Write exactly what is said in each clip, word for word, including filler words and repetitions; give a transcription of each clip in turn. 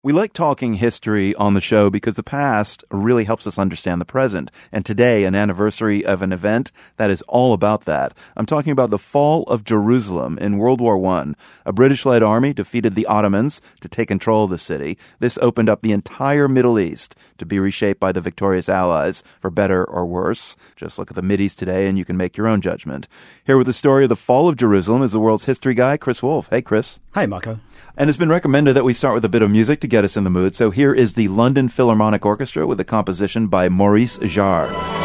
We like talking history on the show because the past really helps us understand the present. And today, an anniversary of an event that is all about that. I'm talking about the fall of Jerusalem in World War One. A British-led army defeated the Ottomans to take control of the city. This opened up the entire Middle East to be reshaped by the victorious Allies, for better or worse. Just look at the Mideast today and you can make your own judgment. Here with the story of the fall of Jerusalem is the world's history guy, Chris Wolf. Hey, Chris. Hi, Marco. And it's been recommended that we start with a bit of music to get us in the mood. So here is the London Philharmonic Orchestra with a composition by Maurice Jarre.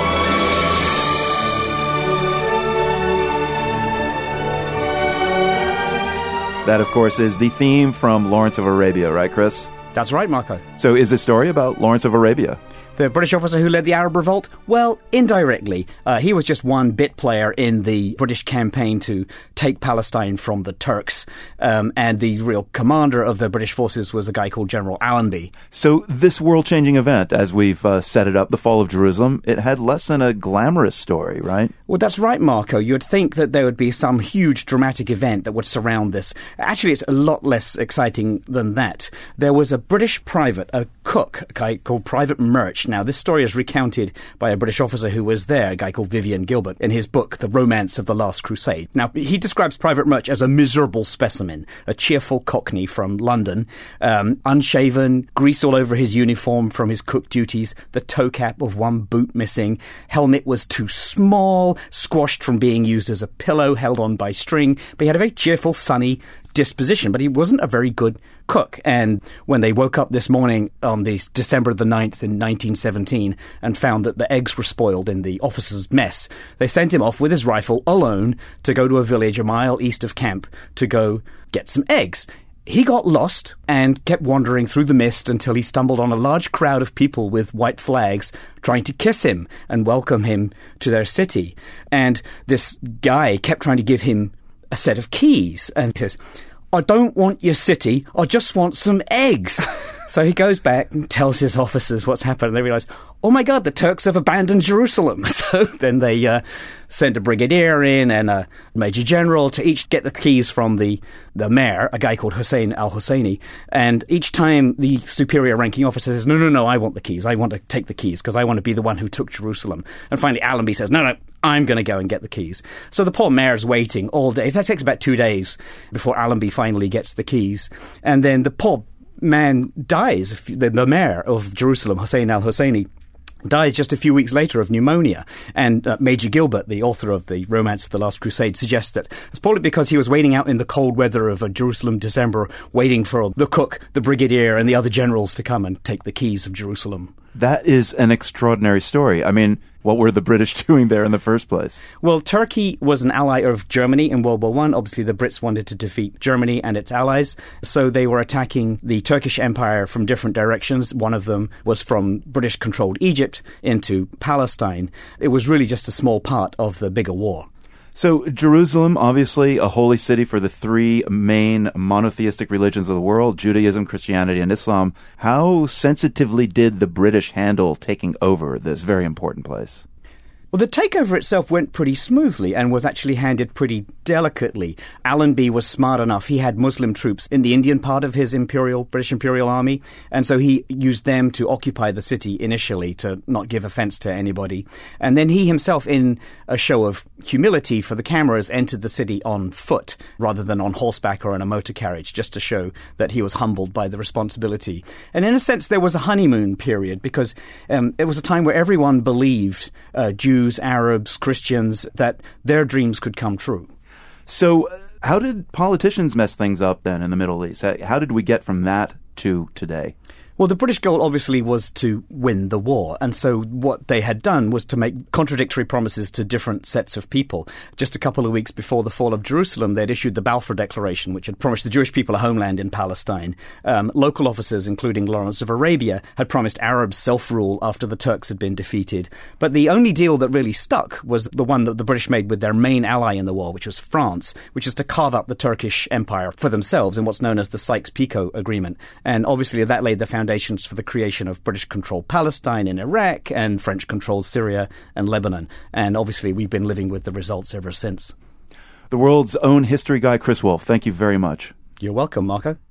That, of course, is the theme from Lawrence of Arabia, right, Chris? That's right, Marco. So is this story about Lawrence of Arabia? The British officer who led the Arab Revolt? Well, indirectly. Uh, he was just one bit player in the British campaign to take Palestine from the Turks. Um, and the real commander of the British forces was a guy called General Allenby. So this world-changing event, as we've uh, set it up, the fall of Jerusalem, it had less than a glamorous story, right? Well, that's right, Marco. You'd think that there would be some huge dramatic event that would surround this. Actually, it's a lot less exciting than that. There was a British private, a cook, a guy called Private Murch. Now, this story is recounted by a British officer who was there, a guy called Vivian Gilbert, in his book, The Romance of the Last Crusade. Now, he describes Private Murch as a miserable specimen, a cheerful cockney from London, um, unshaven, grease all over his uniform from his cook duties, the toe cap of one boot missing, helmet was too small, squashed from being used as a pillow, held on by string, but he had a very cheerful, sunny disposition, but he wasn't a very good cook. And when they woke up this morning on the December the ninth in nineteen seventeen and found that the eggs were spoiled in the officer's mess, they sent him off with his rifle alone to go to a village a mile east of camp to go get some eggs. He got lost and kept wandering through the mist until he stumbled on a large crowd of people with white flags trying to kiss him and welcome him to their city. And this guy kept trying to give him a set of keys, and he says, "I don't want your city, I just want some eggs." So he goes back and tells his officers what's happened, and they realise, oh my God, the Turks have abandoned Jerusalem. So then they uh, sent a brigadier in and a major general to each get the keys from the, the mayor, a guy called Hussein al-Husseini. And each time the superior ranking officer says, no, no, no, I want the keys. I want to take the keys because I want to be the one who took Jerusalem. And finally Allenby says, no, no, I'm going to go and get the keys. So the poor mayor's waiting all day. It takes about two days before Allenby finally gets the keys. And then the poor man dies, the, the mayor of Jerusalem, Hussein al-Husseini, dies just a few weeks later of pneumonia. And uh, Major Gilbert, the author of The Romance of the Last Crusade, suggests that it's probably because he was waiting out in the cold weather of a Jerusalem December, waiting for the cook, the brigadier, and the other generals to come and take the keys of Jerusalem. That is an extraordinary story. I mean, what were the British doing there in the first place? Well, Turkey was an ally of Germany in World War One. Obviously, the Brits wanted to defeat Germany and its allies, so they were attacking the Turkish Empire from different directions. One of them was from British-controlled Egypt into Palestine. It was really just a small part of the bigger war. So Jerusalem, obviously a holy city for the three main monotheistic religions of the world, Judaism, Christianity, and Islam. How sensitively did the British handle taking over this very important place? Well, the takeover itself went pretty smoothly and was actually handled pretty delicately. Allenby was smart enough. He had Muslim troops in the Indian part of his imperial British Imperial Army, and so he used them to occupy the city initially to not give offence to anybody. And then he himself, in a show of humility for the cameras, entered the city on foot rather than on horseback or in a motor carriage, just to show that he was humbled by the responsibility. And in a sense, there was a honeymoon period because um, it was a time where everyone believed, uh, Jews, Arabs, Christians, that their dreams could come true. So how did politicians mess things up then in the Middle East? How did we get from that to today? Well, the British goal obviously was to win the war, and so what they had done was to make contradictory promises to different sets of people. Just a couple of weeks before the fall of Jerusalem, they'd issued the Balfour Declaration, which had promised the Jewish people a homeland in Palestine. Um, local officers, including Lawrence of Arabia, had promised Arabs self-rule after the Turks had been defeated. But the only deal that really stuck was the one that the British made with their main ally in the war, which was France, which is to carve up the Turkish Empire for themselves in what's known as the Sykes-Picot Agreement. And obviously that laid the foundation for the creation of British-controlled Palestine in Iraq and French-controlled Syria and Lebanon. And obviously we've been living with the results ever since. The world's own history guy, Chris Wolf, thank you very much. You're welcome, Marco.